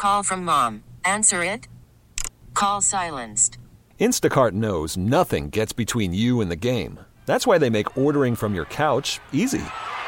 Call from mom. Answer it. Call silenced. Instacart knows nothing gets between you and the game. That's why they make ordering from your couch easy.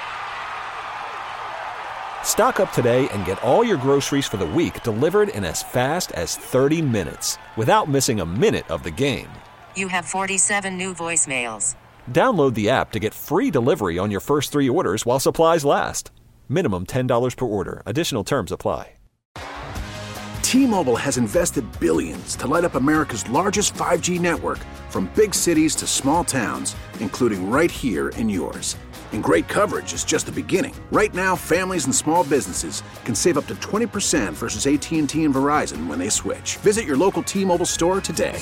Stock up today and get all your groceries for the week delivered in as fast as 30 minutes without missing a minute of the game. You have 47 new voicemails. Download the app to get free delivery on your first 3 orders while supplies last. Minimum $10 per order. Additional terms apply. T-Mobile has invested billions to light up America's largest 5G network, from big cities to small towns, including right here in yours. And great coverage is just the beginning. Right now, families and small businesses can save up to 20% versus AT&T and Verizon when they switch. Visit your local T-Mobile store today.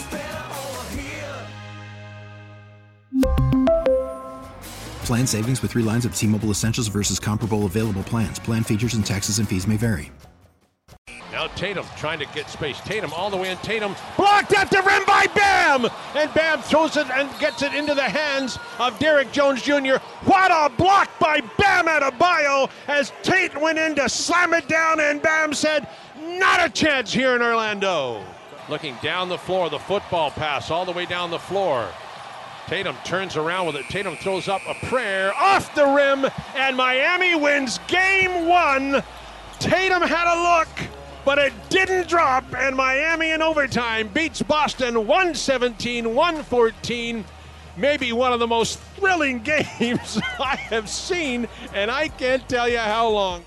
Plan savings with 3 lines of T-Mobile Essentials versus comparable available plans. Plan features and taxes and fees may vary. Now Tatum trying to get space. Tatum all the way in. Tatum blocked at the rim by Bam! And Bam throws it and gets it into the hands of Derrick Jones Jr. What a block by Bam Adebayo as Tate went in to slam it down, and Bam said, not a chance here in Orlando. Looking down the floor, the football pass all the way down the floor. Tatum turns around with it. Tatum throws up a prayer off the rim, and Miami wins game 1. Tatum had a look, but it didn't drop, and Miami in overtime beats Boston 117-114. Maybe one of the most thrilling games I have seen, and I can't tell you how long.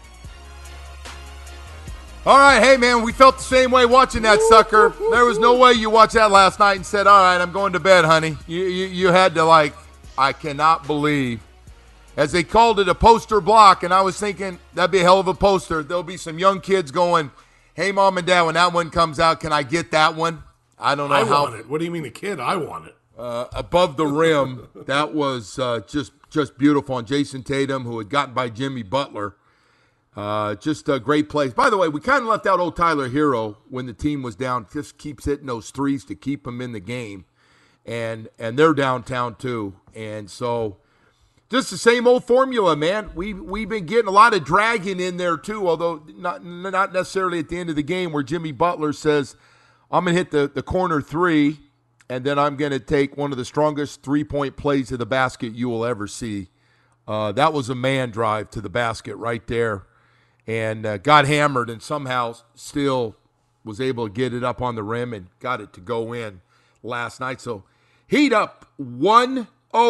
All right, hey, man, we felt the same way watching that sucker. There was no way you watched that last night and said, all right, I'm going to bed, honey. You had to, I cannot believe. As they called it a poster block, and I was thinking that'd be a hell of a poster. There'll be some young kids going, hey, Mom and Dad, when that one comes out, can I get that one? I don't know how. I want it. What do you mean a kid? I want it. Above the rim, that was just beautiful. And Jason Tatum, who had gotten by Jimmy Butler, just a great plays. By the way, we kind of left out old Tyler Hero when the team was down. Just keeps hitting those threes to keep him in the game. And they're downtown too. And so just the same old formula, man. We've been getting a lot of dragging in there too, although not necessarily at the end of the game where Jimmy Butler says, I'm going to hit the corner 3, and then I'm going to take one of the strongest 3-point plays to the basket you will ever see. That was a man drive to the basket right there, and got hammered and somehow still was able to get it up on the rim and got it to go in last night. So Heat up 1-0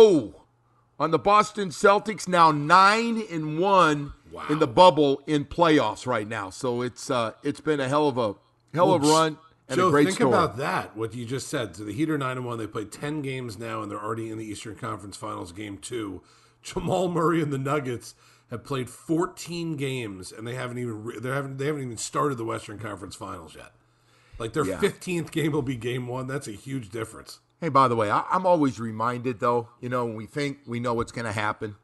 on the Boston Celtics, now 9-1 in the bubble in playoffs right now. So it's been a hell of a run and Joe, a great think story. about that, what you just said. So the Heat are 9-1. They played 10 games now, and they're already in the Eastern Conference Finals game 2. Jamal Murray and the Nuggets have played 14 games, and they haven't even started the Western Conference Finals yet. Like their 15th game will be game 1. That's a huge difference. Hey, by the way, I'm always reminded, though, when we think we know what's going to happen,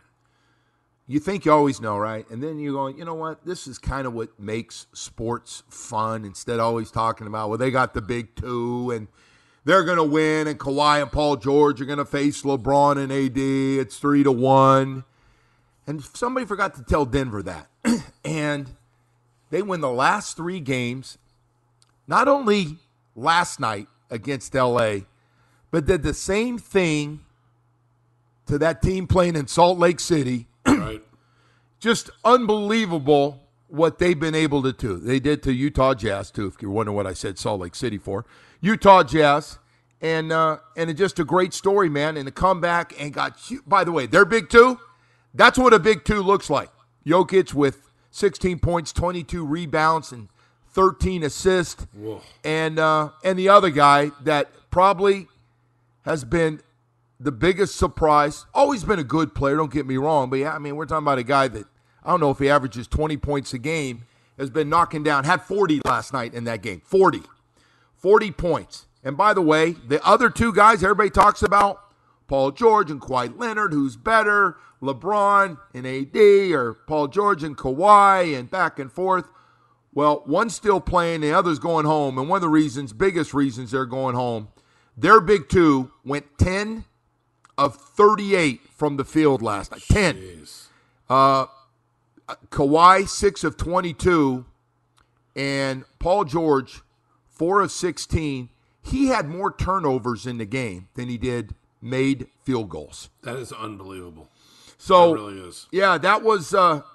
you think you always know, right? And then you're going, you know what? This is kind of what makes sports fun, instead of always talking about, well, they got the big 2, and they're going to win, and Kawhi and Paul George are going to face LeBron and AD. It's 3-1. And somebody forgot to tell Denver that. And they win the last 3 games, not only last night against L.A., but did the same thing to that team playing in Salt Lake City. Right. Just unbelievable what they've been able to do. They did to Utah Jazz, too, if you're wondering what I said Salt Lake City for. Utah Jazz, and it's just a great story, man. And the comeback and got – by the way, their big 2, that's what a big 2 looks like. Jokic with 16 points, 22 rebounds, and 13 assists. Whoa. And the other guy that probably – has been the biggest surprise. Always been a good player, don't get me wrong. But, yeah, I mean, we're talking about a guy that, I don't know if he averages 20 points a game, has been knocking down, had 40 last night in that game. 40 points. And, by the way, the other 2 guys everybody talks about, Paul George and Kawhi Leonard, who's better, LeBron and AD, or Paul George and Kawhi, and back and forth. Well, one's still playing, the other's going home. And one of the biggest reasons they're going home, their big 2 went 10 of 38 from the field last night. 10. Kawhi, 6 of 22. And Paul George, 4 of 16, he had more turnovers in the game than he did made field goals. That is unbelievable. So, it really is. Yeah, that was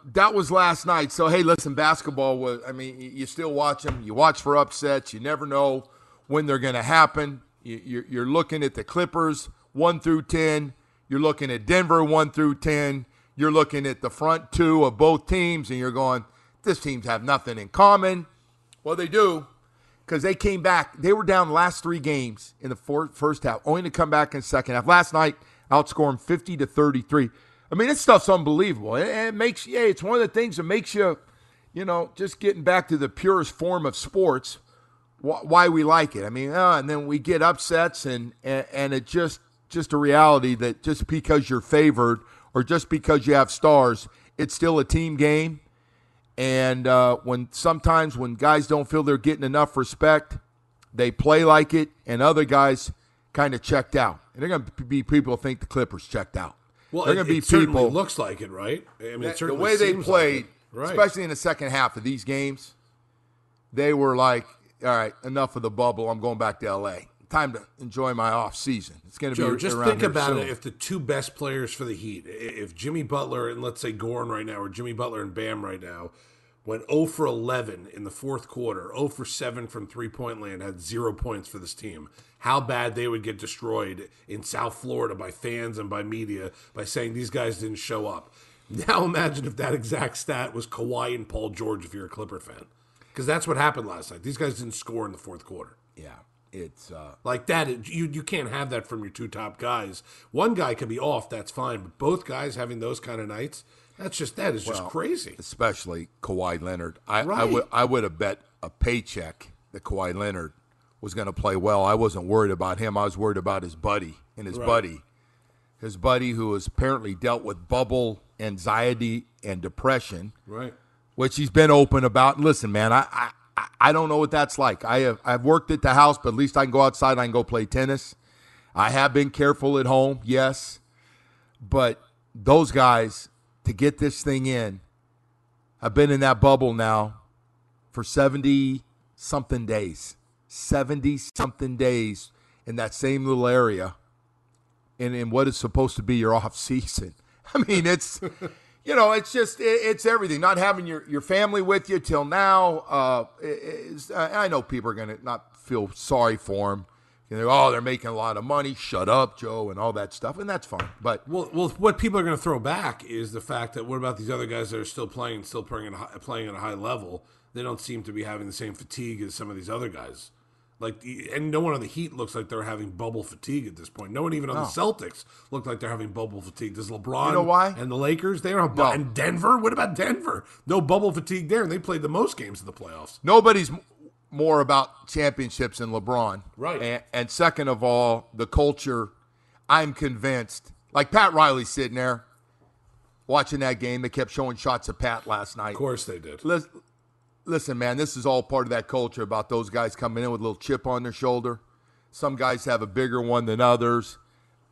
last night. So, hey, listen, basketball was, I mean, you still watch them. You watch for upsets. You never know when they're going to happen. You're looking at the Clippers 1 through 10. You're looking at Denver 1 through 10. You're looking at the front two of both teams, and you're going, this teams have nothing in common. Well, they do, because they came back. They were down the last 3 games in the first half, only to come back in the second half. Last night, outscored them 50-33. I mean, this stuff's unbelievable. It makes, it's one of the things that makes you, just getting back to the purest form of sports, why we like it. I mean, and then we get upsets, and it's just a reality that just because you're favored or just because you have stars, it's still a team game. And sometimes when guys don't feel they're getting enough respect, they play like it, and other guys kind of checked out. And they're going to be people who think the Clippers checked out. Well, they're going to be certainly people. Looks like it, right? I mean, The way they played, right, especially in the second half of these games, they were like, all right, enough of the bubble. I'm going back to L.A. Time to enjoy my off season. It's going to Joe, be just around think here about soon. it. If the 2 best players for the Heat, if Jimmy Butler and let's say Goran right now, or Jimmy Butler and Bam right now, went 0 for 11 in the fourth quarter, 0 for 7 from three-point land, had 0 points for this team, how bad they would get destroyed in South Florida by fans and by media by saying these guys didn't show up. Now imagine if that exact stat was Kawhi and Paul George if you're a Clipper fan. Because that's what happened last night. These guys didn't score in the fourth quarter. Yeah, it's like that. You can't have that from your 2 top guys. One guy could be off, that's fine. But both guys having those kind of nights, that is just crazy. especially Kawhi Leonard. I Right. would have bet a paycheck that Kawhi Leonard was going to play well. I wasn't worried about him. I was worried about his buddy and his buddy who has apparently dealt with bubble anxiety and depression, Right. which he's been open about. And listen, man, I don't know what that's like. I've worked at the house, but at least I can go outside and I can go play tennis. I have been careful at home, yes, but those guys, to get this thing in, I've been in that bubble now for 70-something days. 70-something days in that same little area and in what is supposed to be your off season. I mean, it's, it's just, it's everything. Not having your family with you till now. I know people are going to not feel sorry for them. They're making a lot of money. Shut up, Joe, and all that stuff, and that's fine. But Well, what people are going to throw back is the fact that what about these other guys that are still playing at a high level? They don't seem to be having the same fatigue as some of these other guys. And no one on the Heat looks like they're having bubble fatigue at this point. No one even on the Celtics looked like they're having bubble fatigue. Does LeBron You know why? and the Lakers, they don't have No. And Denver? What about Denver? No bubble fatigue there, and they played the most games of the playoffs. nobody's more about championships than LeBron. Right. And second of all, the culture, I'm convinced. Like Pat Riley sitting there watching that game. They kept showing shots of Pat last night. Of course they did. Listen, man, this is all part of that culture about those guys coming in with a little chip on their shoulder. Some guys have a bigger one than others.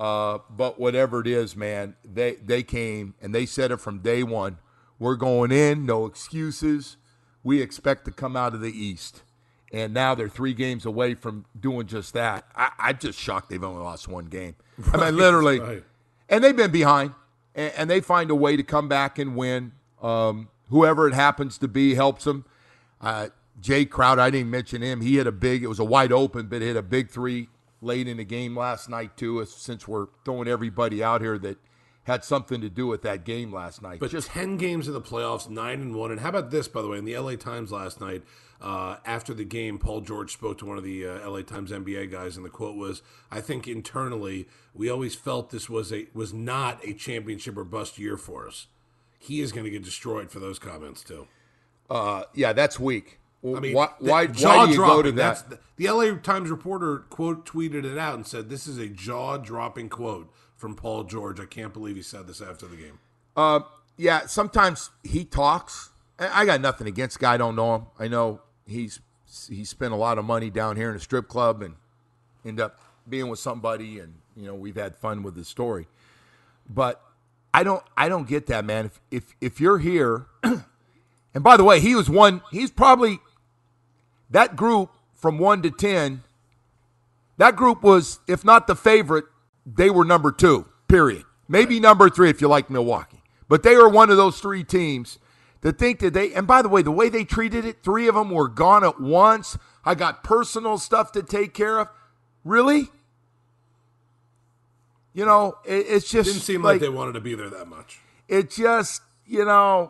But whatever it is, man, they came and they said it from day one. We're going in, no excuses. We expect to come out of the East. And now they're 3 games away from doing just that. I'm just shocked they've only lost 1 game. I mean, literally. Right. And they've been behind. And they find a way to come back and win. Whoever it happens to be helps them. Jay Crowder, I didn't mention him. He hit it was a wide open, but hit a big 3 late in the game last night, too, since we're throwing everybody out here that had something to do with that game last night. But just 10 games in the playoffs, 9-1. And how about this, by the way, in the LA Times last night, after the game, Paul George spoke to one of the LA Times NBA guys, and the quote was, I think internally, we always felt this was not a championship or bust year for us. He is going to get destroyed for those comments, too. Yeah, that's weak. I mean, why do you go to that? The LA Times reporter tweeted it out and said, this is a jaw-dropping quote from Paul George. I can't believe he said this after the game. Yeah, sometimes he talks. I got nothing against the guy. I don't know him. I know he spent a lot of money down here in a strip club and end up being with somebody, and we've had fun with his story. But I don't get that, man. If you're here, and by the way, he's probably that group from 1 to 10, that group was, if not the favorite, they were number 2, period. Maybe number 3 if you like Milwaukee. But they were one of those 3 teams that think that they, and by the way they treated it, 3 of them were gone at once. I got personal stuff to take care of. Really? You know, it's just. Didn't seem like they wanted to be there that much. It just, you know,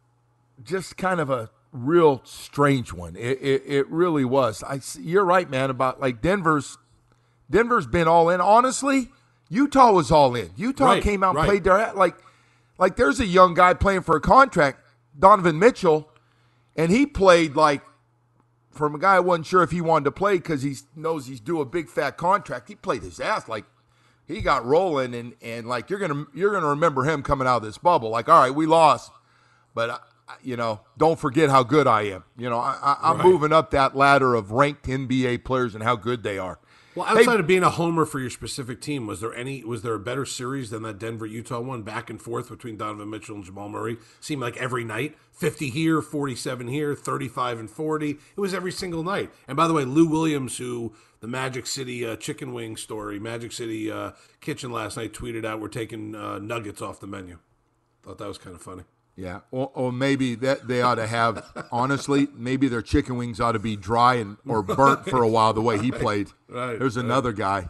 just kind of a real strange one. It really was. You're right, man, about like Denver's been all in. Honestly, Utah was all in. Utah came out and played their like there's a young guy playing for a contract, Donovan Mitchell, and he played like from a guy who wasn't sure if he wanted to play because he knows he's due a big fat contract. He played his ass like he got rolling and like you're gonna remember him coming out of this bubble. Like, all right, we lost, but you know, don't forget how good I am. You know, I'm moving up that ladder of ranked NBA players and how good they are. Well, outside of being a homer for your specific team, was there a better series than that Denver-Utah one, back and forth between Donovan Mitchell and Jamal Murray? Seemed like every night, 50 here, 47 here, 35 and 40. It was every single night. And by the way, Lou Williams, who the Magic City chicken wing story, Magic City kitchen last night tweeted out, we're taking nuggets off the menu. Thought that was kind of funny. Yeah, or maybe that they ought to have, honestly, maybe their chicken wings ought to be dry or burnt for a while the way he played. There's another guy.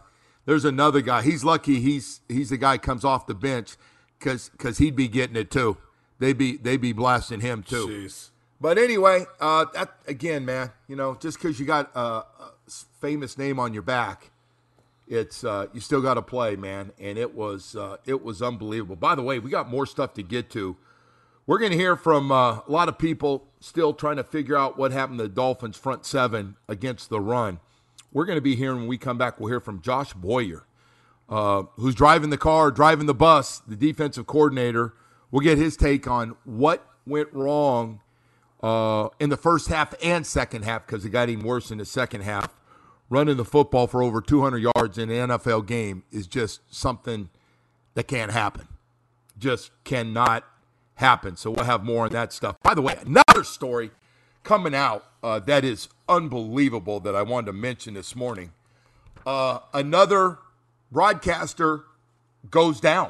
He's lucky he's the guy who comes off the bench because he'd be getting it too. They'd be blasting him too. Jeez. But anyway, that again, man, you know, just because you got a famous name on your back, it's you still got to play, man. And it was unbelievable. By the way, we got more stuff to get to. We're going to hear from a lot of people still trying to figure out what happened to the Dolphins' front 7 against the run. We're going to be hearing, when we come back, we'll hear from Josh Boyer, who's driving the bus, the defensive coordinator. We'll get his take on what went wrong in the first half and second half, because it got even worse in the second half. Running the football for over 200 yards in an NFL game is just something that can't happen. Just cannot happen. So we'll have more on that stuff. By the way, another story coming out that is unbelievable that I wanted to mention this morning. Another broadcaster goes down.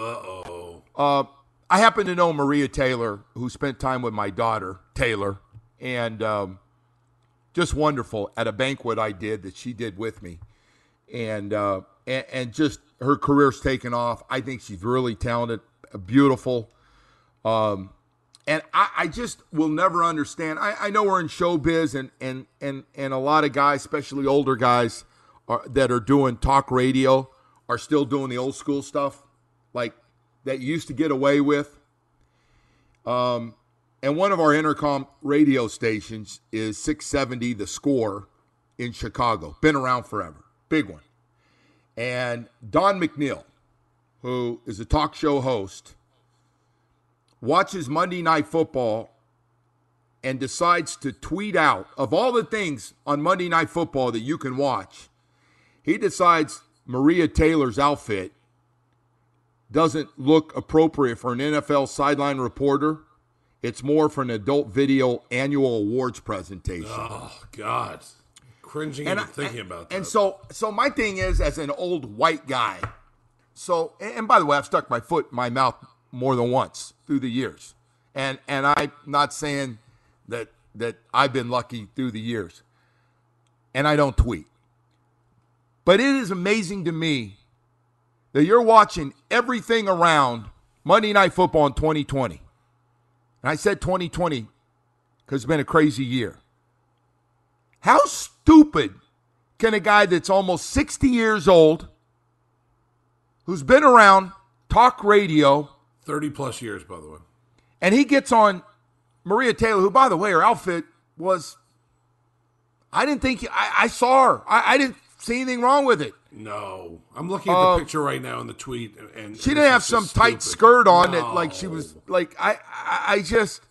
I happen to know Maria Taylor, who spent time with my daughter, Taylor, and just wonderful at a banquet I did that she did with me. And just her career's taken off. I think she's really talented, beautiful. And I just will never understand. I know we're in showbiz and a lot of guys, especially older guys that are doing talk radio, are still doing the old school stuff like that you used to get away with. And one of our intercom radio stations is 670 The Score in Chicago. Been around forever. Big one. And Don McNeil, who is a talk show host, watches Monday Night Football and decides to tweet out, of all the things on Monday Night Football that you can watch, he decides Maria Taylor's outfit doesn't look appropriate for an NFL sideline reporter. It's more for an adult video annual awards presentation. Oh, God. Cringing and thinking about that. And so my thing is, as an old white guy, and by the way, I've stuck my foot in my mouth more than once through the years. And I'm not saying that I've been lucky through the years. And I don't tweet. But it is amazing to me that you're watching everything around Monday Night Football in 2020. And I said 2020 because it's been a crazy year. How stupid can a guy that's almost 60 years old, who's been around talk radio, 30-plus years, by the way. And he gets on Maria Taylor, who, by the way, her outfit was, I didn't think, I saw her. I didn't see anything wrong with it. No. I'm looking at the picture right now in the tweet. And she didn't have some tight skirt on that, like she was, like, I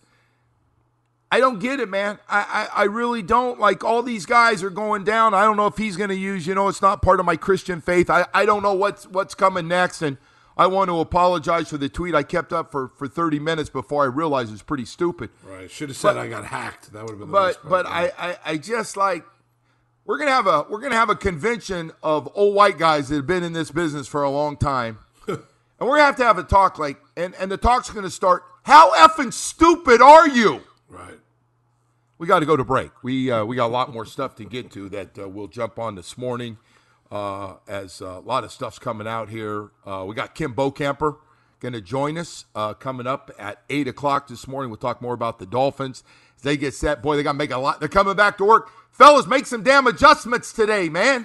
don't get it, man. I really don't. Like, all these guys are going down. I don't know if he's going to use, it's not part of my Christian faith. I don't know what's coming next, and I want to apologize for the tweet I kept up for 30 minutes before I realized it was pretty stupid. Right. Should have said I got hacked. That would have been the best part. But I just like, we're gonna have a convention of old white guys that have been in this business for a long time. And we're going to have a talk and the talk's going to start, how effing stupid are you? Right. We got to go to break. We got a lot more stuff to get to that we'll jump on this morning as a lot of stuff's coming out here. We got Kim Bokamper going to join us coming up at 8 o'clock this morning. We'll talk more about the Dolphins. As they get set, boy, they got to make a lot. They're coming back to work. Fellas, make some damn adjustments today, man.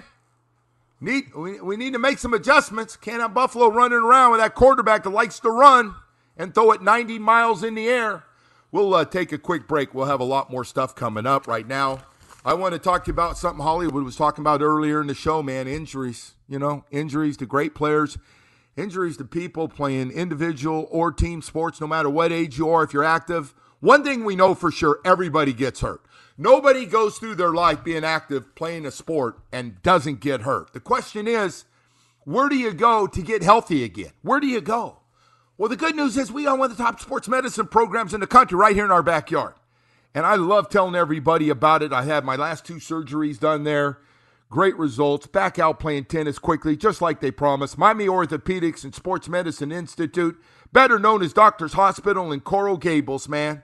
We need to make some adjustments. Can't have Buffalo running around with that quarterback that likes to run and throw it 90 miles in the air. We'll take a quick break. We'll have a lot more stuff coming up right now. I want to talk to you about something Hollywood was talking about earlier in the show, man. Injuries, injuries to great players, injuries to people playing individual or team sports, no matter what age you are, if you're active. One thing we know for sure, everybody gets hurt. Nobody goes through their life being active, playing a sport, and doesn't get hurt. The question is, where do you go to get healthy again? Where do you go? Well, the good news is we got one of the top sports medicine programs in the country right here in our backyard. And I love telling everybody about it. I had my last 2 surgeries done there. Great results. Back out playing tennis quickly, just like they promised. Miami Orthopedics and Sports Medicine Institute, better known as Doctors Hospital in Coral Gables, man.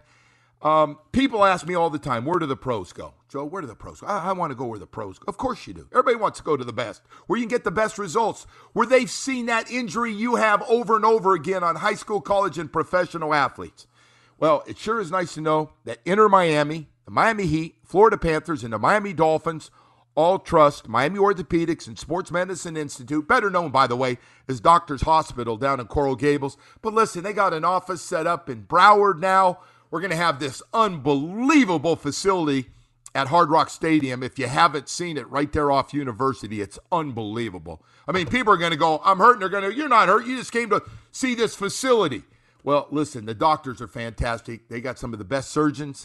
People ask me all the time, where do the pros go? Joe, where do the pros go? I want to go where the pros go. Of course you do. Everybody wants to go to the best, where you can get the best results, where they've seen that injury you have over and over again on high school, college, and professional athletes. Well, it sure is nice to know that Inter Miami, the Miami Heat, Florida Panthers, and the Miami Dolphins all trust Miami Orthopedics and Sports Medicine Institute, better known, by the way, as Doctors Hospital down in Coral Gables. But listen, they got an office set up in Broward now. We're going to have this unbelievable facility at Hard Rock Stadium. If you haven't seen it, right there off University, it's unbelievable. I mean, people are going to go, I'm hurt, and they're going to, you're not hurt. You just came to see this facility. Well, listen, the doctors are fantastic. They got some of the best surgeons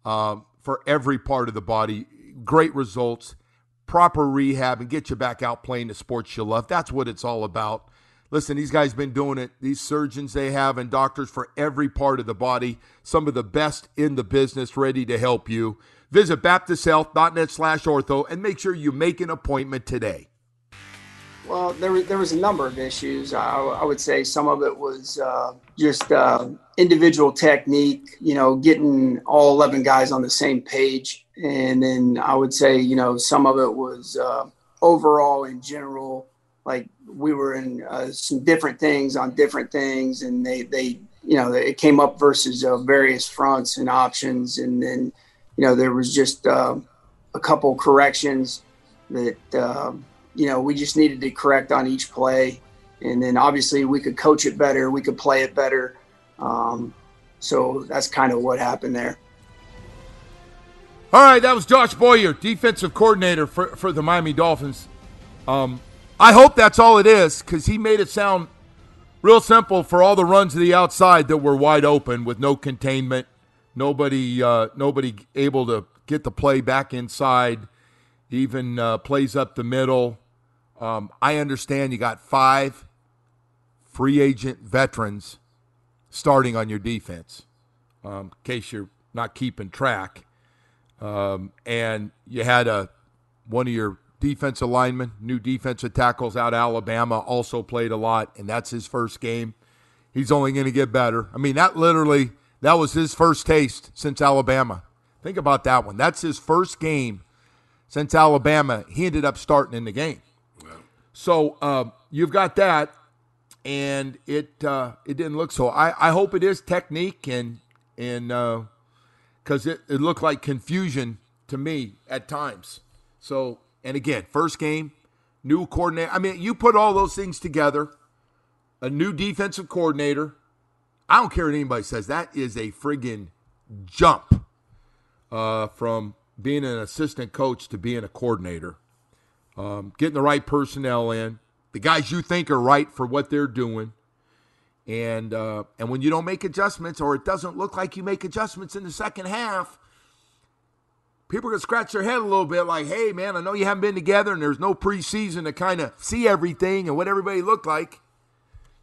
for every part of the body. Great results, proper rehab, and get you back out playing the sports you love. That's what it's all about. Listen, these guys been doing it. These surgeons they have and doctors for every part of the body, some of the best in the business, ready to help you. Visit baptisthealth.net/ortho and make sure you make an appointment today. Well, there was a number of issues. I would say some of it was just individual technique, getting all 11 guys on the same page. And then I would say, some of it was overall in general, like we were in some different things on different things, and they it came up versus various fronts and options. And then, there was just a couple corrections that, we just needed to correct on each play. And then obviously we could coach it better. We could play it better. So that's kind of what happened there. All right, that was Josh Boyer, defensive coordinator for the Miami Dolphins. I hope that's all it is, because he made it sound real simple for all the runs to the outside that were wide open with no containment, nobody able to get the play back inside, even plays up the middle. I understand you got 5 free agent veterans starting on your defense, in case you're not keeping track. And you had one of your defensive linemen, new defensive tackles out of Alabama, also played a lot, and that's his first game. He's only going to get better. I mean, that was his first taste since Alabama. Think about that one. That's his first game since Alabama. He ended up starting in the game. Wow. So you've got that, and it didn't look so. I hope it is technique, and because it looked like confusion to me at times. So, and again, first game, new coordinator. I mean, you put all those things together, a new defensive coordinator. I don't care what anybody says. That is a friggin' jump from being an assistant coach to being a coordinator. Getting the right personnel in, the guys you think are right for what they're doing. And when you don't make adjustments, or it doesn't look like you make adjustments in the second half, people are going to scratch their head a little bit like, hey, man, I know you haven't been together and there's no preseason to kind of see everything and what everybody looked like.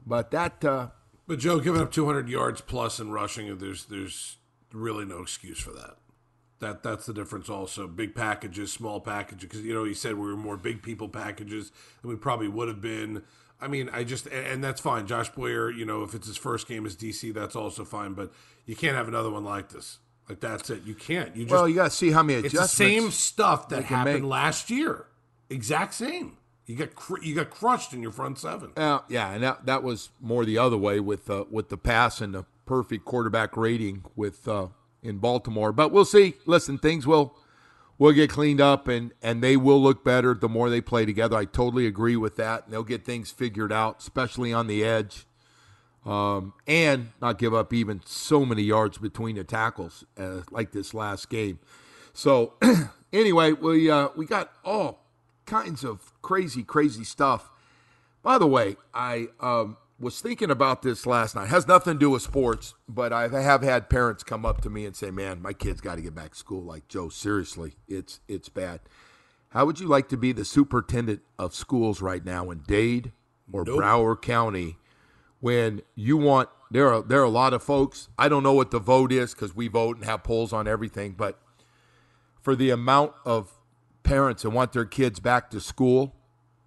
But that. But Joe, giving up 200 yards plus in rushing, there's really no excuse for that. That's the difference. Also, big packages, small packages. Because he said we were more big people packages than we probably would have been. I mean, and that's fine. Josh Boyer, if it's his first game as DC, that's also fine. But you can't have another one like this. Like, that's it. You can't. You got to see how many adjustments. It's the same stuff that happened last year. Exact same. You got crushed in your front seven. Yeah, and that was more the other way with the pass and the perfect quarterback rating with in Baltimore. But we'll see. Listen, things will get cleaned up and they will look better the more they play together. I totally agree with that. They'll get things figured out, especially on the edge, and not give up even so many yards between the tackles like this last game. So anyway, we got all kinds of crazy stuff. By the way, I was thinking about this last night. It has nothing to do with sports, but I have had parents come up to me and say, man, my kid's got to get back to school. Like, Joe, seriously, it's bad. How would you like to be the superintendent of schools right now in Dade or Broward County when you want – there are a lot of folks. I don't know what the vote is because we vote and have polls on everything, but for the amount of parents that want their kids back to school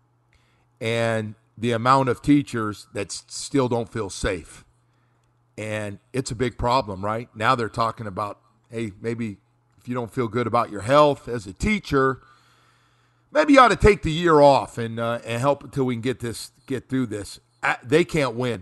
and the amount of teachers that still don't feel safe. And it's a big problem, right? Now they're talking about, hey, maybe if you don't feel good about your health as a teacher, maybe you ought to take the year off and help until we can get through this. They can't win.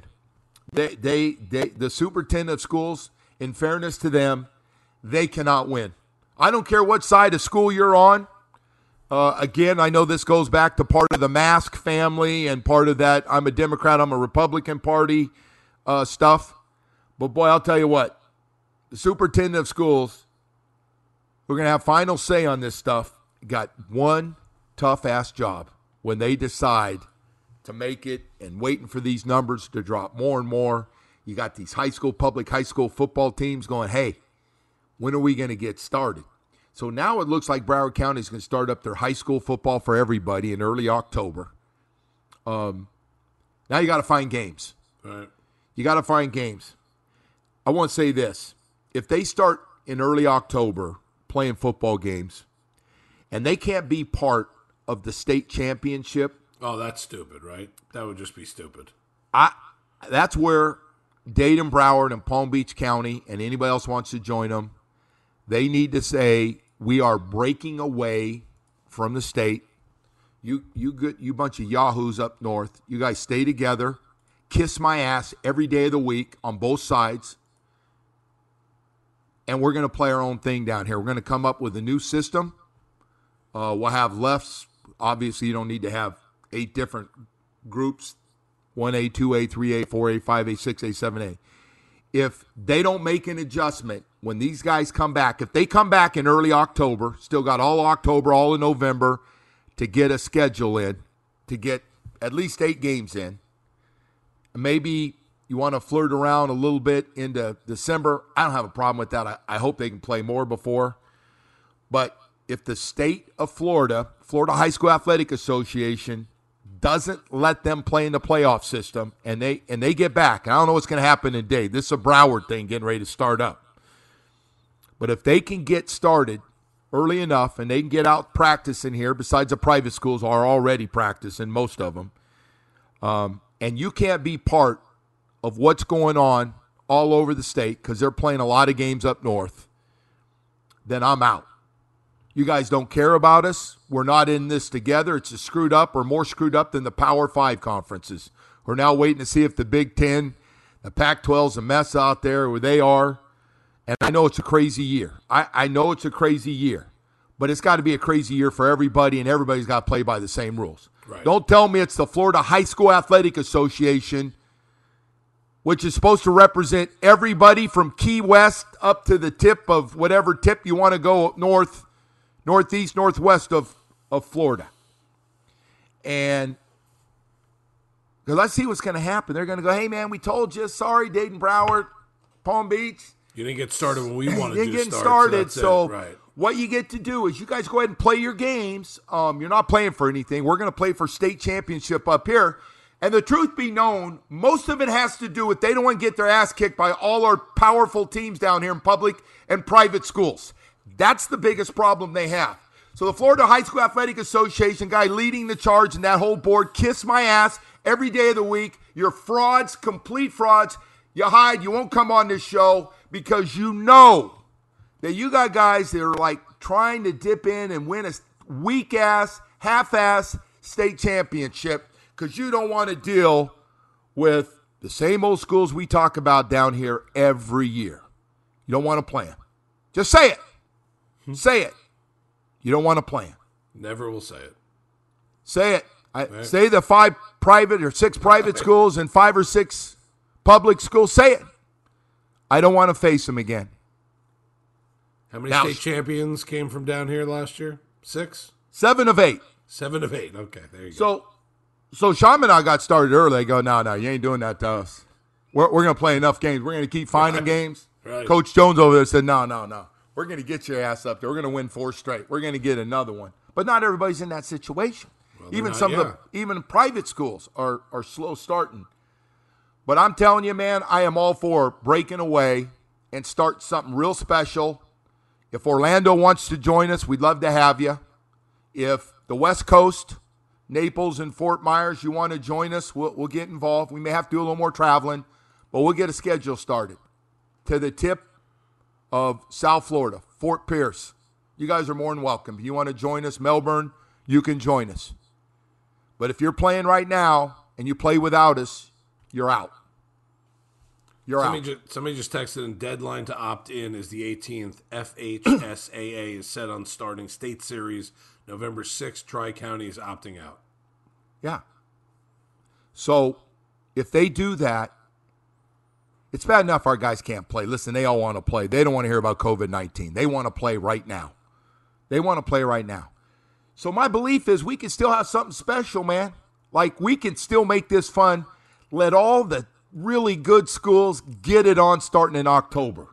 The superintendent of schools, in fairness to them, they cannot win. I don't care what side of school you're on. Again, I know this goes back to part of the Mask family and part of that I'm a Democrat, I'm a Republican Party stuff. But, boy, I'll tell you what, the superintendent of schools, we're going to have final say on this stuff, got one tough-ass job when they decide to make it and waiting for these numbers to drop more and more. You got these public high school football teams going, hey, when are we going to get started? So now it looks like Broward County is going to start up their high school football for everybody in early October. Now you got to find games. Right. You got to find games. I want to say this. If they start in early October playing football games and they can't be part of the state championship. Oh, that's stupid, right? That would just be stupid. That's where Dade and Broward and Palm Beach County and anybody else wants to join them, they need to say, we are breaking away from the state. You bunch of yahoos up north. You guys stay together. Kiss my ass every day of the week on both sides. And we're going to play our own thing down here. We're going to come up with a new system. We'll have lefts. Obviously, you don't need to have 8 different groups, 1A, 2A, 3A, 4A, 5A, 6A, 7A. If they don't make an adjustment when these guys come back, if they come back in early October, still got all October, all in November to get a schedule in, to get at least 8 games in, maybe you want to flirt around a little bit into December. I don't have a problem with that. I hope they can play more before. But if the state of Florida High School Athletic Association, doesn't let them play in the playoff system, and they get back, and I don't know what's going to happen in Dade. This is a Broward thing getting ready to start up. But if they can get started early enough and they can get out practicing here, besides the private schools are already practicing, most of them, and you can't be part of what's going on all over the state because they're playing a lot of games up north, then I'm out. You guys don't care about us. We're not in this together. It's screwed up or more screwed up than the Power 5 conferences. We're now waiting to see if the Big Ten, the Pac-12's a mess out there where they are. And I know it's a crazy year. I know it's a crazy year. But it's got to be a crazy year for everybody, and everybody's got to play by the same rules. Right. Don't tell me it's the Florida High School Athletic Association, which is supposed to represent everybody from Key West up to the tip of whatever tip you want to go north, northeast, northwest of Florida. And because I see what's going to happen. They're going to go, hey, man, we told you. Sorry, Dade and Broward, Palm Beach. You didn't get started when we wanted to get started. So right. What you get to do is you guys go ahead and play your games. You're not playing for anything. We're going to play for state championship up here. And the truth be known, most of it has to do with they don't want to get their ass kicked by all our powerful teams down here in public and private schools. That's the biggest problem they have. So the Florida High School Athletic Association guy leading the charge and that whole board, kiss my ass every day of the week. You're frauds, complete frauds. You hide, you won't come on this show because you know that you got guys that are like trying to dip in and win a weak-ass, half-ass state championship because you don't want to deal with the same old schools we talk about down here every year. You don't want to play them. Just say it. Say it. You don't want to play them. Never will say it. Say it. Say the 5 private or 6 private schools and 5 or 6 public schools. Say it. I don't want to face them again. How many state champions came from down here last year? 6? 7 of 8. 7 of 8. Okay, there you go. So Sean and I got started early. They go, no, you ain't doing that to us. We're going to play enough games. We're going to keep finding games. Right. Coach Jones over there said, no. We're going to get your ass up there. We're going to win 4 straight. We're going to get another one. But not everybody's in that situation. Well, even private schools are slow starting. But I'm telling you, man, I am all for breaking away and start something real special. If Orlando wants to join us, we'd love to have you. If the West Coast, Naples and Fort Myers, you want to join us, we'll get involved. We may have to do a little more traveling, but we'll get a schedule started. To the tip of South Florida, Fort Pierce. You guys are more than welcome. If you want to join us, Melbourne, you can join us. But if you're playing right now and you play without us, you're out. Somebody just texted in, deadline to opt in is the 18th. FHSAA is set on starting state series November 6th. Tri-County is opting out. Yeah. So if they do that, it's bad enough our guys can't play. Listen, they all want to play. They don't want to hear about COVID-19. They want to play right now. So my belief is we can still have something special, man. Like, we can still make this fun. Let all the really good schools get it on starting in October.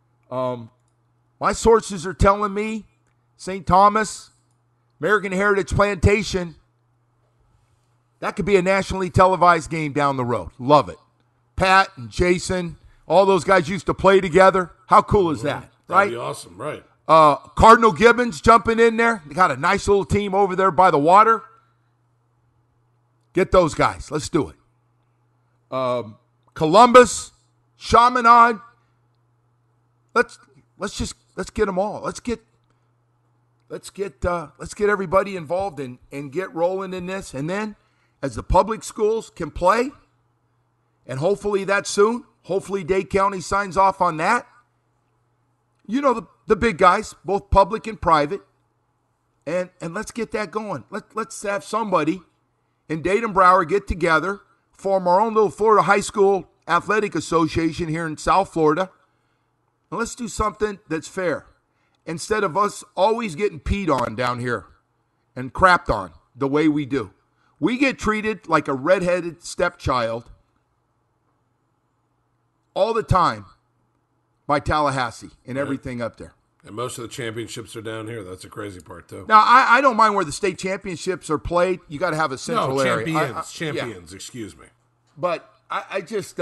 My sources are telling me St. Thomas, American Heritage Plantation, that could be a nationally televised game down the road. Love it. Pat and Jason, all those guys used to play together. How cool is that? Right? That'd be awesome, right? Cardinal Gibbons jumping in there. They got a nice little team over there by the water. Get those guys. Let's do it. Columbus, Chaminade. Let's get them all. Let's get everybody involved and get rolling in this. And then, as the public schools can play, and hopefully that's soon. Hopefully Dade County signs off on that. You know the big guys, both public and private. And let's get that going. Let's have somebody in Dade and Broward get together, form our own little Florida High School Athletic Association here in South Florida. And let's do something that's fair. Instead of us always getting peed on down here and crapped on the way we do. We get treated like a redheaded stepchild all the time by Tallahassee and everything up there. And most of the championships are down here. That's a crazy part, too. Now, I don't mind where the state championships are played. You got to have a central area. Champions, excuse me. But I just,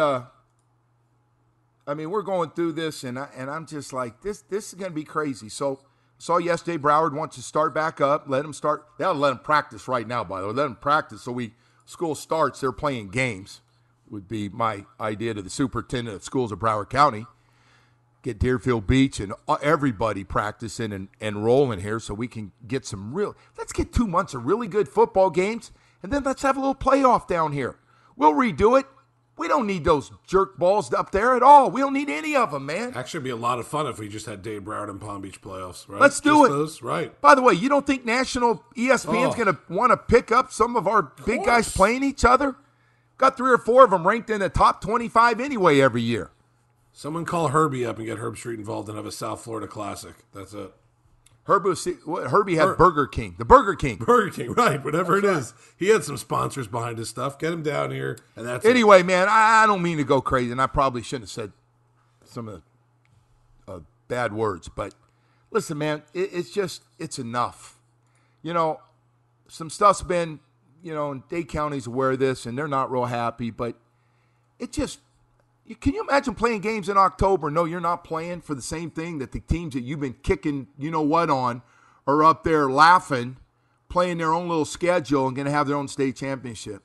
we're going through this, and I'm just like, this is going to be crazy. So, saw yesterday Broward wants to start back up. Let them start. They'll let them practice right now, by the way. Let them practice so school starts. They're playing games, would be my idea to the superintendent of schools of Broward County. Get Deerfield Beach and everybody practicing and rolling here so we can get let's get 2 months of really good football games, and then let's have a little playoff down here. We'll redo it. We don't need those jerk balls up there at all. We don't need any of them, man. Actually, it'd be a lot of fun if we just had Dade, Broward, and Palm Beach playoffs, right? Let's do it. Those, right. By the way, you don't think national ESPN's going to want to pick up some of our big guys playing each other? Got 3 or 4 of them ranked in the top 25 anyway every year. Someone call Herbie up and get Herb Street involved and have a South Florida Classic. That's it. Herbie had Burger King. The Burger King. Burger King, right. Whatever it is. He had some sponsors behind his stuff. Get him down here, and that's anyway, man, I don't mean to go crazy, and I probably shouldn't have said some of the bad words. But listen, man, it's enough. You know, some stuff's been, and Dade County's aware of this, and they're not real happy, but it just, can you imagine playing games in October? No, you're not playing for the same thing that the teams that you've been kicking, on are up there laughing, playing their own little schedule and going to have their own state championship.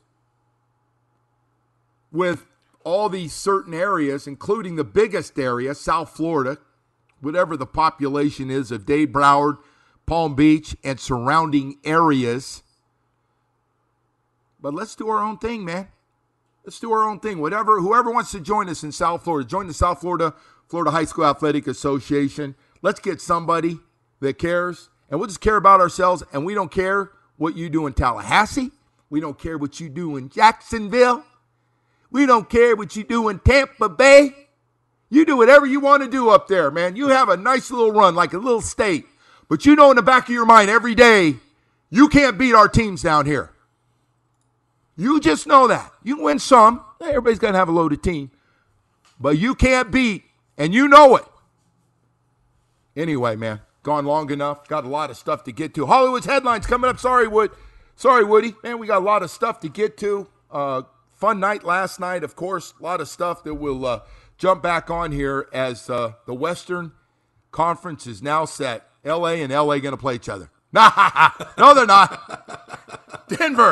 With all these certain areas, including the biggest area, South Florida, whatever the population is of Dade, Broward, Palm Beach, and surrounding areas. But let's do our own thing, man. Let's do our own thing. Whoever wants to join us in South Florida, join the South Florida High School Athletic Association. Let's get somebody that cares, and we'll just care about ourselves, and we don't care what you do in Tallahassee. We don't care what you do in Jacksonville. We don't care what you do in Tampa Bay. You do whatever you want to do up there, man. You have a nice little run, like a little state. But you know in the back of your mind every day, you can't beat our teams down here. You just know that. You can win some. Everybody's going to have a loaded team. But you can't beat, and you know it. Anyway, man, gone long enough. Got a lot of stuff to get to. Hollywood's headlines coming up. Sorry, Woody. Man, we got a lot of stuff to get to. Fun night last night, of course. A lot of stuff that we'll jump back on here as the Western Conference is now set. L.A. and L.A. going to play each other. No, they're not.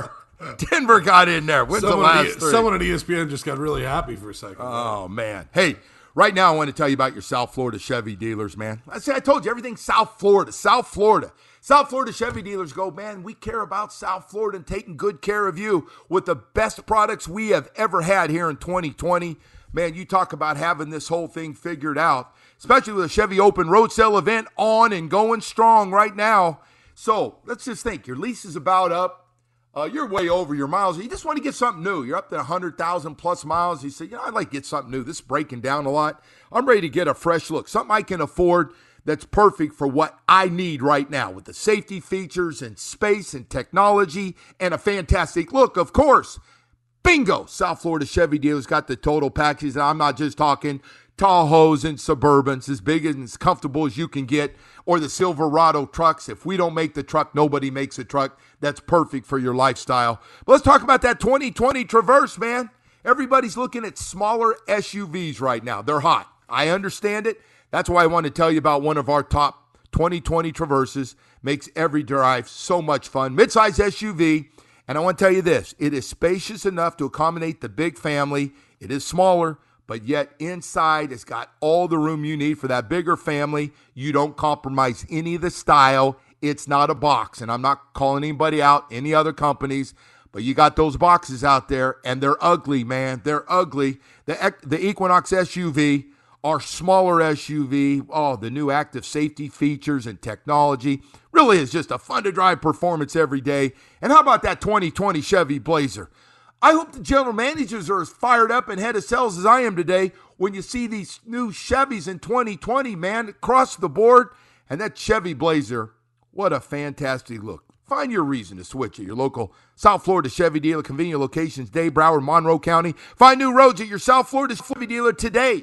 Denver got in there. Wins the last three. Someone at ESPN just got really happy for a second. Oh, man. Hey, right now I want to tell you about your South Florida Chevy dealers, man. I told you, everything South Florida. South Florida Chevy dealers go, man, we care about South Florida and taking good care of you with the best products we have ever had here in 2020. Man, you talk about having this whole thing figured out, especially with a Chevy Open Road Sale event on and going strong right now. So let's just think. Your lease is about up. You're way over your miles. You just want to get something new. You're up to 100,000 plus miles. You say, I'd like to get something new. This is breaking down a lot. I'm ready to get a fresh look, something I can afford that's perfect for what I need right now with the safety features and space and technology and a fantastic look, of course. Bingo! South Florida Chevy dealers got the total packages. And I'm not just talking Tahoes and Suburbans, as big and as comfortable as you can get, or the Silverado trucks. If we don't make the truck, nobody makes a truck that's perfect for your lifestyle. But let's talk about that 2020 Traverse, man. Everybody's looking at smaller SUVs right now. They're hot. I understand it. That's why I want to tell you about one of our top 2020 Traverses. Makes every drive so much fun. Midsize SUV. And I want to tell you this. It is spacious enough to accommodate the big family. It is smaller, but yet inside it's got all the room you need for that bigger family. You don't compromise any of the style. It's not a box. And I'm not calling anybody out, any other companies, but you got those boxes out there, and they're ugly, man. They're ugly. The Equinox SUV, our smaller SUV, the new active safety features and technology, really is just a fun-to-drive performance every day. And how about that 2020 Chevy Blazer? I hope the general managers are as fired up and head of sales as I am today when you see these new Chevys in 2020, man, across the board. And that Chevy Blazer, what a fantastic look. Find your reason to switch at your local South Florida Chevy dealer. Convenient locations, Dade, Broward, Monroe County. Find new roads at your South Florida Chevy dealer today.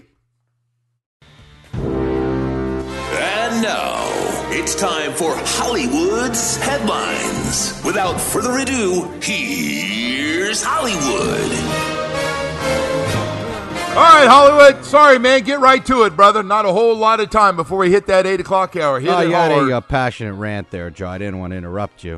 And now, it's time for Hollywood's headlines. Without further ado, here's Hollywood. All right, Hollywood. Sorry, man. Get right to it, brother. Not a whole lot of time before we hit that 8 o'clock hour. You had a passionate rant there, Joe. I didn't want to interrupt you.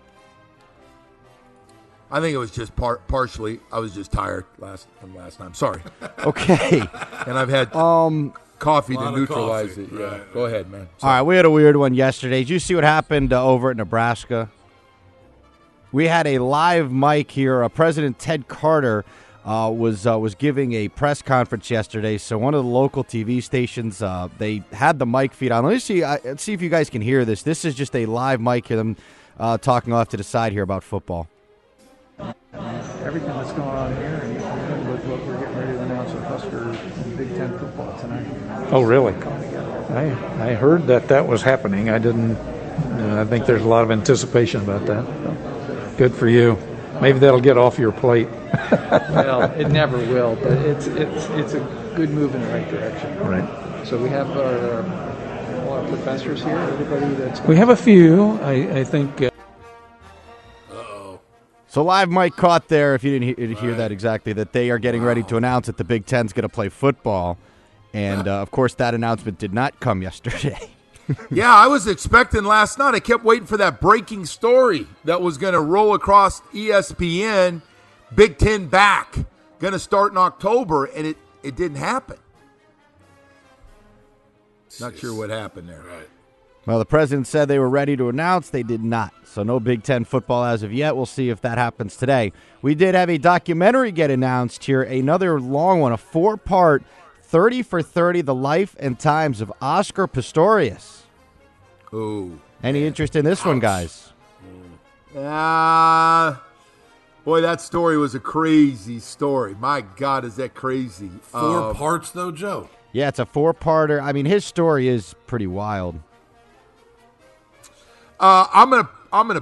I think it was just partially. I was just tired from last time. Sorry. Okay. And I've had coffee to neutralize it. Yeah. Right. Go ahead, man. All right, we had a weird one yesterday. Did you see what happened over at Nebraska? We had a live mic here. President Ted Carter was giving a press conference yesterday. So one of the local TV stations, they had the mic feed on. Let me see if you guys can hear this. This is just a live mic. Hear them talking off to the side here about football. Everything that's going on here, and with what we're getting ready to announce at Husker Big Ten football tonight. Oh, really? I heard that was happening. I didn't. I think there's a lot of anticipation about that. So, good for you. Maybe that'll get off your plate. Well, it never will, but it's a good move in the right direction. Right. So we have a lot of professors here. Everybody that's we have a few. I think. So So Live Mike caught there, if you didn't hear that exactly, that they are getting ready to announce that the Big Ten's going to play football. And, of course, that announcement did not come yesterday. Yeah, I was expecting last night. I kept waiting for that breaking story that was going to roll across ESPN. Big Ten back, going to start in October, and it didn't happen. Not sure what happened there. Right. Well, the president said they were ready to announce. They did not. So no Big Ten football as of yet. We'll see if that happens today. We did have a documentary get announced here, another long one, a 4-part, 30 for 30, the life and times of Oscar Pistorius. Ooh. Any interest in this one, guys? Boy, that story was a crazy story. My God, is that crazy. 4 parts, though, Joe? Yeah, it's a 4-parter. I mean, his story is pretty wild. I'm gonna.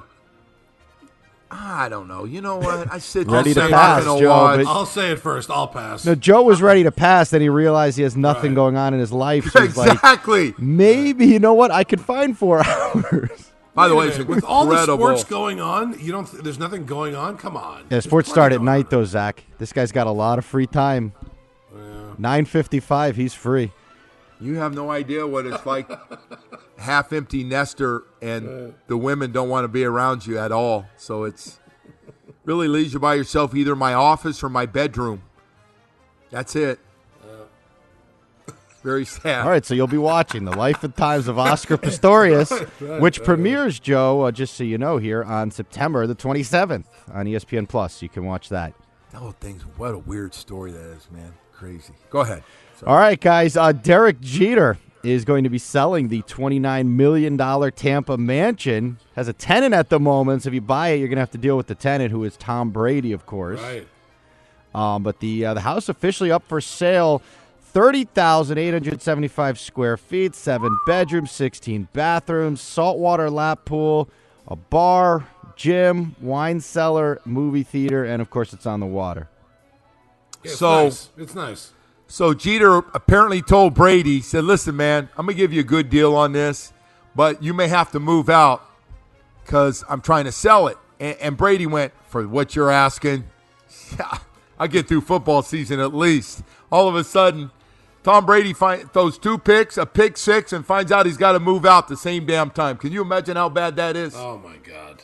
I don't know. You know what? I said ready to pass, Joe. I'll say it first. I'll pass. No, Joe was ready to pass. Then he realized he has nothing going on in his life. So exactly. Like, maybe you know what? I could find 4 hours. By the way, it's with all the sports going on, there's nothing going on. Come on. Yeah, sports start at night, though, Zach. This guy's got a lot of free time. 9:55, he's free. You have no idea what it's like, half-empty nester, and the women don't want to be around you at all. So it's really leaves you by yourself, either my office or my bedroom. That's it. Very sad. All right, so you'll be watching The Life and Times of Oscar Pistorius, which premieres, Joe, just so you know, here on September the 27th on ESPN+. You can watch that. That whole thing's, what a weird story that is, man. Crazy. Go ahead. Sorry. All right, guys. Derek Jeter is going to be selling the $29 million Tampa mansion. Has a tenant at the moment, so if you buy it, you're going to have to deal with the tenant, who is Tom Brady, of course. Right. But the house officially up for sale, 30,875 square feet, 7 bedrooms, 16 bathrooms, saltwater lap pool, a bar, gym, wine cellar, movie theater, and, of course, it's on the water. Yeah, it's nice. So Jeter apparently told Brady, said, listen, man, I'm going to give you a good deal on this, but you may have to move out because I'm trying to sell it. And Brady went, for what you're asking? Yeah, I'll get through football season at least. All of a sudden, Tom Brady throws 2 picks, a pick 6, and finds out he's got to move out the same damn time. Can you imagine how bad that is? Oh, my God.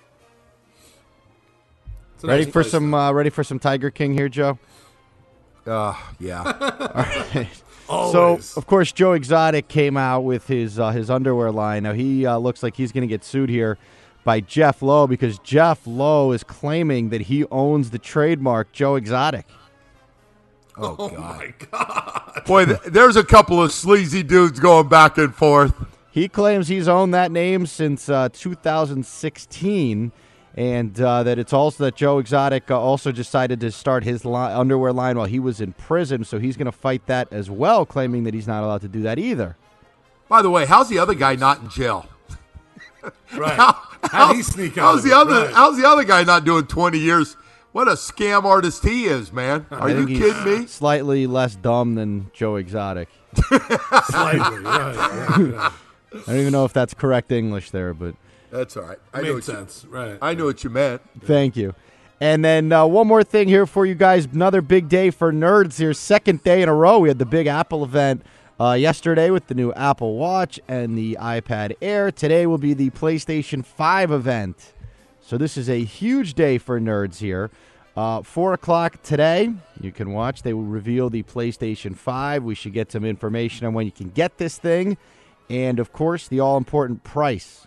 Ready for some Tiger King here, Joe? Yeah. All right. So, of course, Joe Exotic came out with his underwear line. Now, he looks like he's going to get sued here by Jeff Lowe because Jeff Lowe is claiming that he owns the trademark Joe Exotic. Oh my God. Boy, there's a couple of sleazy dudes going back and forth. He claims he's owned that name since 2016. And that it's also that Joe Exotic also decided to start his underwear line while he was in prison, so he's going to fight that as well, claiming that he's not allowed to do that either. By the way, how's the other guy not in jail? Right. How'd he sneak out? How's the other guy not doing 20 years? What a scam artist he is, man. Are you kidding me? Slightly less dumb than Joe Exotic. Slightly, right. I don't even know if that's correct English there, but... That's all right. Made sense. Right. I know what you meant. Thank you. And then one more thing here for you guys. Another big day for nerds here. Second day in a row. We had the big Apple event yesterday with the new Apple Watch and the iPad Air. Today will be the PlayStation 5 event. So this is a huge day for nerds here. 4 o'clock today, you can watch. They will reveal the PlayStation 5. We should get some information on when you can get this thing. And, of course, the all-important price.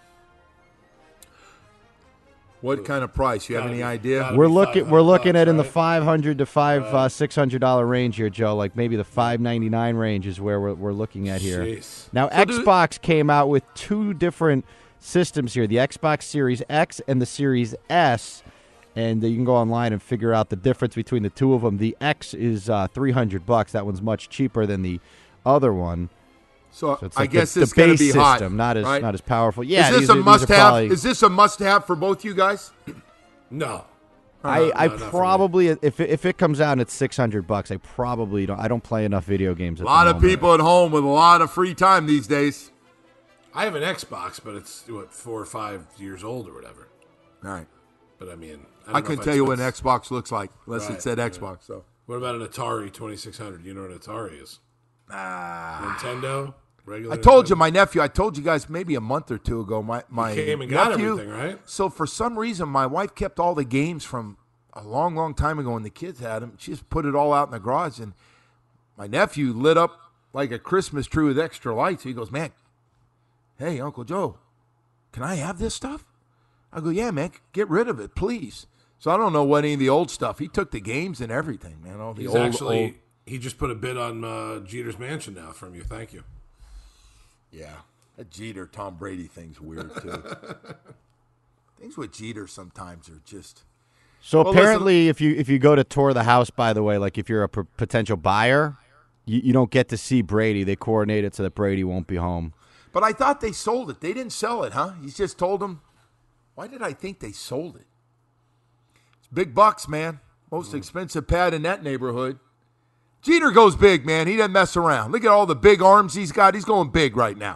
What kind of price? You have any idea? We're looking at in the $500 to $600 range here, Joe. Like maybe the $599 range is where we're looking at here. Jeez. Now, Xbox came out with 2 different systems here: the Xbox Series X and the Series S. And you can go online and figure out the difference between the two of them. The X is $300. That one's much cheaper than the other one. So it's I like guess the it's going to be hot, system, not as right? not as powerful. Yeah, is this a must-have? Is this a must-have for both you guys? No. I probably, if it comes out and it's $600, I probably don't. I don't play enough video games. A lot of people at home with a lot of free time these days. I have an Xbox, but it's 4 or 5 years old or whatever. All right. But I mean, I couldn't tell you what an Xbox looks like unless it said Xbox. So, what about an Atari 2600? You know what an Atari is? Nintendo. Regular. I told you, my nephew. I told you guys maybe a month or two ago. My came and nephew, got everything, right? So for some reason, my wife kept all the games from a long, long time ago when the kids had them. She just put it all out in the garage, and my nephew lit up like a Christmas tree with extra lights. He goes, "Man, hey, Uncle Joe, can I have this stuff?" I go, "Yeah, man, get rid of it, please." So I don't know what any of the old stuff. He took the games and everything, man. All the old. He just put a bid on Jeter's mansion now from you. Thank you. Yeah, that Jeter, Tom Brady thing's weird too. Things with Jeter sometimes are just. So apparently, if you go to tour the house, by the way, like if you're a potential buyer, you don't get to see Brady. They coordinate it so that Brady won't be home. But I thought they sold it. They didn't sell it, huh? He's just told them. Why did I think they sold it? It's big bucks, man. Most expensive pad in that neighborhood. Jeter goes big, man. He doesn't mess around. Look at all the big arms he's got. He's going big right now.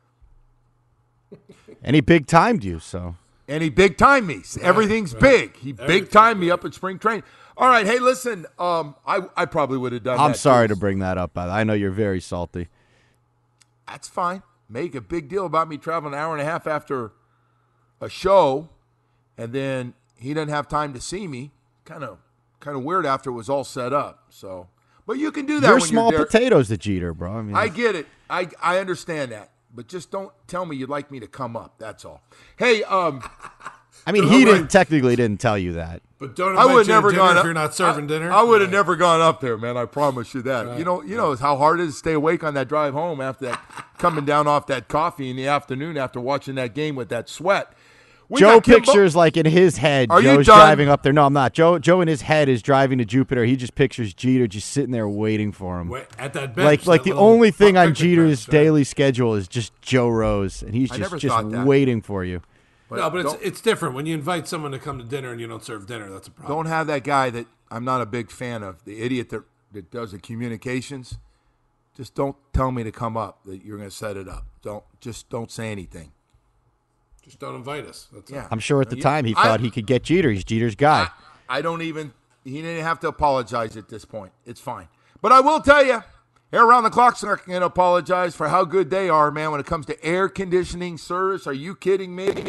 And he big-timed you, so. And he big-timed me. Everything's big. He big-timed me up at spring training. All right, hey, listen, I probably would have done that. I'm sorry to bring that up. I know you're very salty. That's fine. Make a big deal about me traveling an hour and a half after a show, and then he doesn't have time to see me. Kind of weird after it was all set up, so. But you can do that. You're when small you're there. potatoes to Jeter, bro. I get it. I understand that. But just don't tell me you'd like me to come up. That's all. Hey, I mean, he technically didn't tell you that. But don't invite you to dinner if you're not serving dinner. I would have never gone up there, man. I promise you that. Right. You know how hard it is to stay awake on that drive home after that, coming down off that coffee in the afternoon after watching that game with that sweat. Joe pictures like in his head, Joe's driving up there. No, I'm not. Joe in his head is driving to Jupiter. He just pictures Jeter just sitting there waiting for him. At that bench. Like the only thing on Jeter's daily schedule is just Joe Rose, and he's just waiting for you. But it's different when you invite someone to come to dinner and you don't serve dinner. That's a problem. Don't have that guy that I'm not a big fan of, the idiot that does the communications. Just don't tell me to come up, that you're going to set it up. Don't say anything. Just don't invite us. That's it. I'm sure at the time he thought he could get Jeter. He's Jeter's guy. He didn't have to apologize at this point. It's fine. But I will tell you, Air Around the Clock's not going to apologize for how good they are, man, when it comes to air conditioning service. Are you kidding me?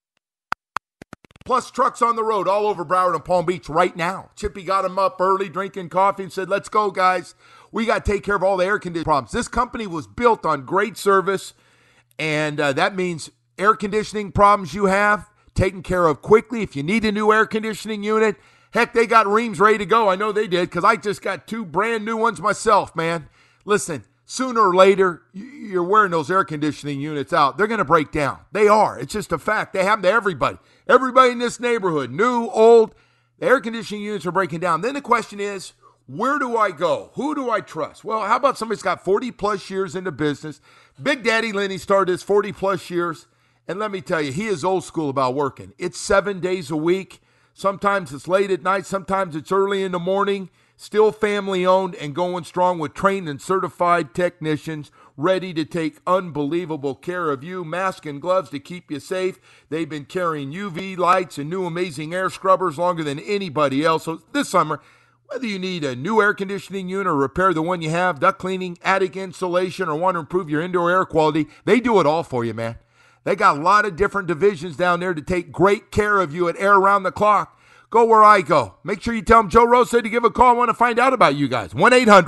Plus trucks on the road all over Broward and Palm Beach right now. Chippy got them up early drinking coffee and said, let's go, guys. We got to take care of all the air conditioning problems. This company was built on great service, and that means air conditioning problems you have, taken care of quickly. If you need a new air conditioning unit, heck, they got reams ready to go. I know they did because I just got 2 brand new ones myself, man. Listen, sooner or later, you're wearing those air conditioning units out. They're going to break down. They are. It's just a fact. They happen to everybody. Everybody in this neighborhood, new, old, the air conditioning units are breaking down. Then the question is, where do I go? Who do I trust? Well, how about somebody's got 40-plus years in the business? Big Daddy Lenny started his 40-plus years. And let me tell you, he is old school about working. It's 7 days a week. Sometimes it's late at night. Sometimes it's early in the morning. Still family-owned and going strong with trained and certified technicians ready to take unbelievable care of you. Mask and gloves to keep you safe. They've been carrying UV lights and new amazing air scrubbers longer than anybody else. So this summer, whether you need a new air conditioning unit or repair the one you have, duct cleaning, attic insulation, or want to improve your indoor air quality, they do it all for you, man. They got a lot of different divisions down there to take great care of you at Air Around the Clock. Go where I go. Make sure you tell them Joe Rose said to give a call. I want to find out about you guys.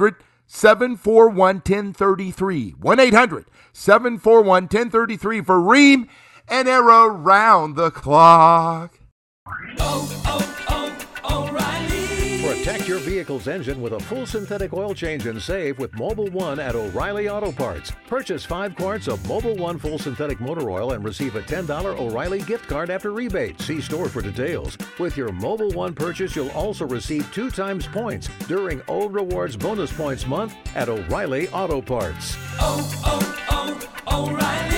1-800-741-1033. 1-800-741-1033 for Ream and Air Around the Clock. Protect your vehicle's engine with a full synthetic oil change and save with Mobil 1 at O'Reilly Auto Parts. Purchase 5 quarts of Mobil 1 full synthetic motor oil and receive a $10 O'Reilly gift card after rebate. See store for details. With your Mobil 1 purchase, you'll also receive 2 times points during O Rewards Bonus Points Month at O'Reilly Auto Parts. O'Reilly.